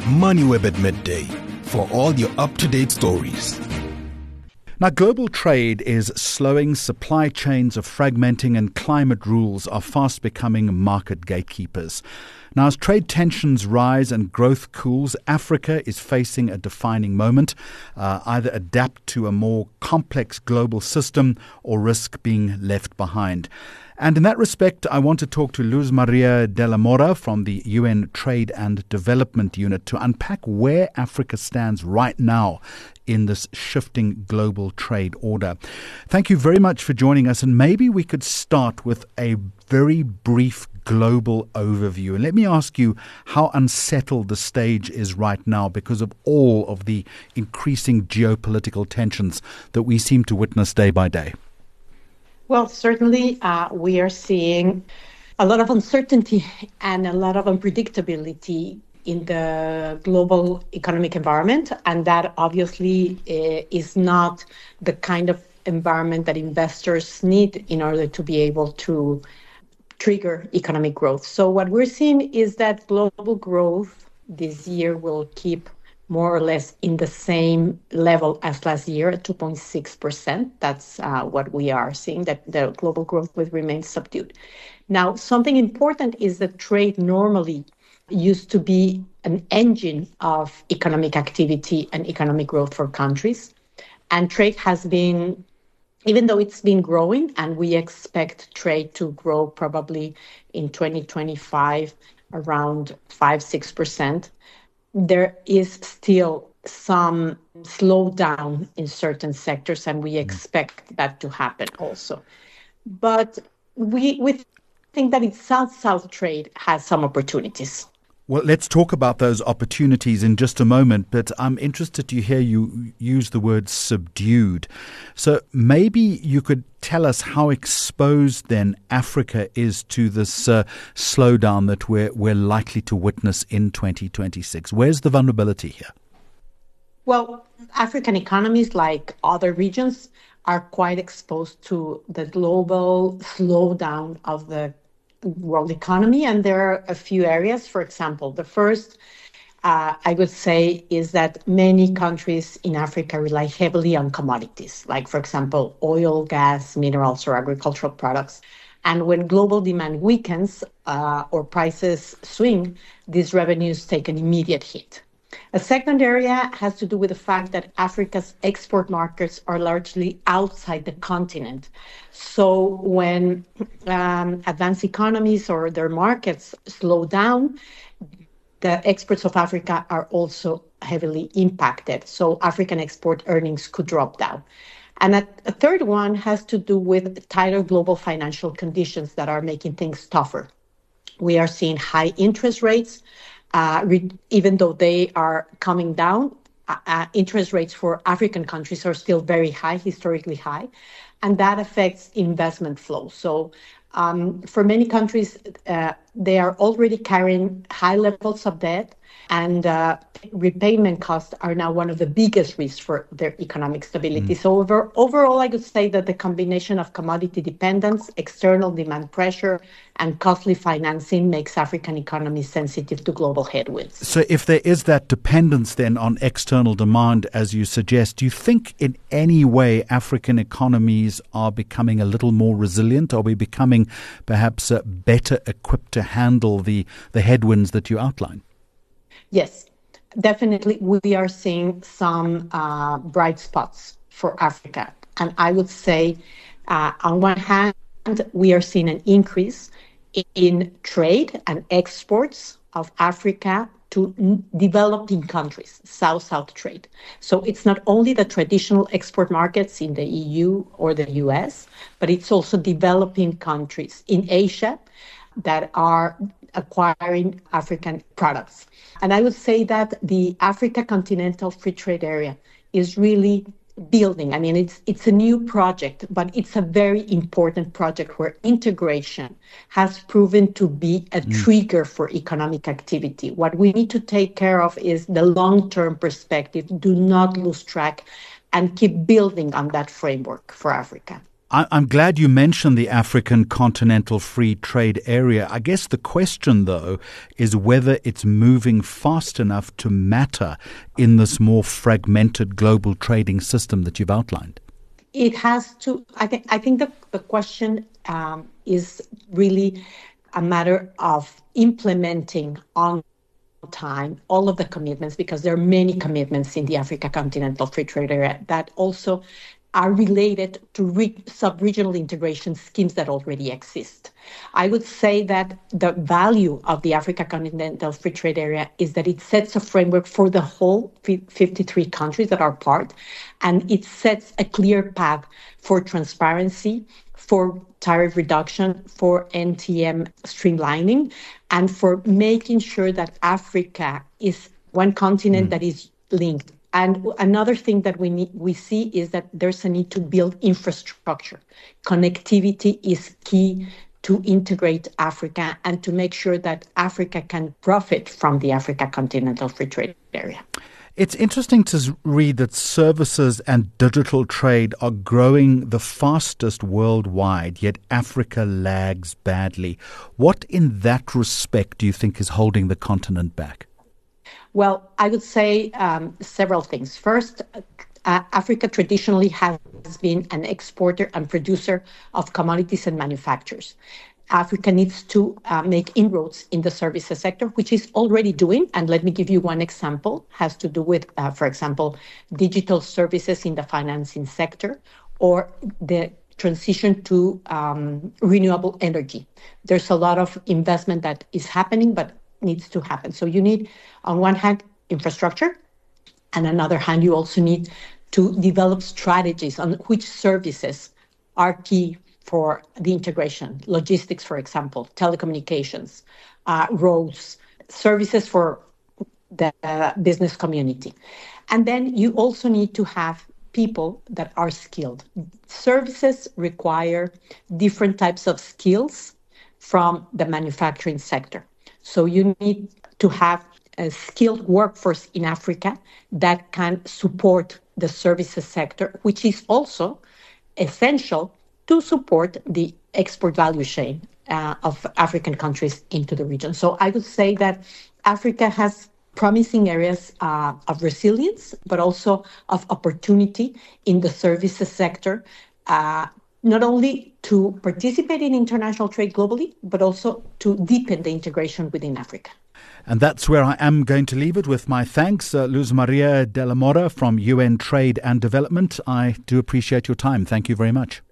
MoneyWeb at midday for all your up-to-date stories. Now, global trade is slowing, supply chains are fragmenting, and climate rules are fast becoming market gatekeepers. Now, as trade tensions rise and growth cools, Africa is facing a defining moment, either adapt to a more complex global system or risk being left behind. And in that respect, I want to talk to Luz Maria de la Mora from the UN Trade and Development Unit to unpack where Africa stands right now in this shifting global trade order. Thank you very much for joining us. And maybe we could start with a very brief global overview. And let me ask you how unsettled the stage is right now because of all of the increasing geopolitical tensions that we seem to witness day by day. Well, certainly we are seeing a lot of uncertainty and a lot of unpredictability in the global economic environment. And that obviously is not the kind of environment that investors need in order to be able to trigger economic growth. So what we're seeing is that global growth this year will keep more or less in the same level as last year at 2.6%. That's what we are seeing, that the global growth will remain subdued. Now, something important is that trade normally used to be an engine of economic activity and economic growth for countries. And trade has been, even though it's been growing, and we expect trade to grow probably in 2025 around 5-6%, there is still some slowdown in certain sectors, and we expect that to happen also. But we think that in South-South trade has some opportunities. Well, let's talk about those opportunities in just a moment, but I'm interested to hear you use the word subdued. So maybe you could tell us how exposed then Africa is to this slowdown that we're likely to witness in 2026. Where's the vulnerability here? Well, African economies, like other regions, are quite exposed to the global slowdown of the world economy. And there are a few areas. For example, the first, I would say, is that many countries in Africa rely heavily on commodities, like, for example, oil, gas, minerals, or agricultural products. And when global demand weakens or prices swing, these revenues take an immediate hit. A second area has to do with the fact that Africa's export markets are largely outside the continent. So when advanced economies or their markets slow down, the exports of Africa are also heavily impacted. So African export earnings could drop down. And a third one has to do with tighter global financial conditions that are making things tougher. We are seeing high interest rates. Even though they are coming down, interest rates for African countries are still very high, historically high, and that affects investment flow. So for many countries, they are already carrying high levels of debt, and repayment costs are now one of the biggest risks for their economic stability. So overall, I would say that the combination of commodity dependence, external demand pressure, and costly financing makes African economies sensitive to global headwinds. So if there is that dependence then on external demand, as you suggest, do you think in any way African economies are becoming a little more resilient? Are we becoming perhaps better equipped to handle the headwinds that you outline? Yes, definitely. We are seeing some bright spots for Africa. And I would say, on one hand, we are seeing an increase in trade and exports of Africa to developing countries, South-South trade. So it's not only the traditional export markets in the EU or the US, but it's also developing countries in Asia that are acquiring African products. And I would say that the Africa Continental Free Trade Area is really building. I mean, it's a new project, but it's a very important project where integration has proven to be a trigger for economic activity. What we need to take care of is the long-term perspective. Do not lose track and keep building on that framework for Africa. I'm glad you mentioned the African Continental Free Trade Area. I guess the question, though, is whether it's moving fast enough to matter in this more fragmented global trading system that you've outlined. It has to. I think the question is really a matter of implementing on time all of the commitments, because there are many commitments in the Africa Continental Free Trade Area that also are related to sub-regional integration schemes that already exist. I would say that the value of the Africa Continental Free Trade Area is that it sets a framework for the whole 53 countries that are part, and it sets a clear path for transparency, for tariff reduction, for NTM streamlining, and for making sure that Africa is one continent that is linked. And another thing that we see is that there's a need to build infrastructure. Connectivity is key to integrate Africa and to make sure that Africa can profit from the Africa Continental Free Trade Area. It's interesting to read that services and digital trade are growing the fastest worldwide, yet Africa lags badly. What in that respect do you think is holding the continent back? Well, I would say several things. First, Africa traditionally has been an exporter and producer of commodities and manufacturers. Africa needs to make inroads in the services sector, which is already doing. And let me give you one example. Has to do with, for example, digital services in the financing sector, or the transition to renewable energy. There's a lot of investment that is happening, but needs to happen. So you need, on one hand, infrastructure, and on the other hand, you also need to develop strategies on which services are key for the integration. Logistics, for example, telecommunications, roads, services for the business community. And then you also need to have people that are skilled. Services require different types of skills from the manufacturing sector. So you need to have a skilled workforce in Africa that can support the services sector, which is also essential to support the export value chain of African countries into the region. So I would say that Africa has promising areas of resilience, but also of opportunity in the services sector, not only to participate in international trade globally, but also to deepen the integration within Africa. And that's where I am going to leave it with my thanks. Luz Maria de la Mora from UN Trade and Development. I do appreciate your time. Thank you very much.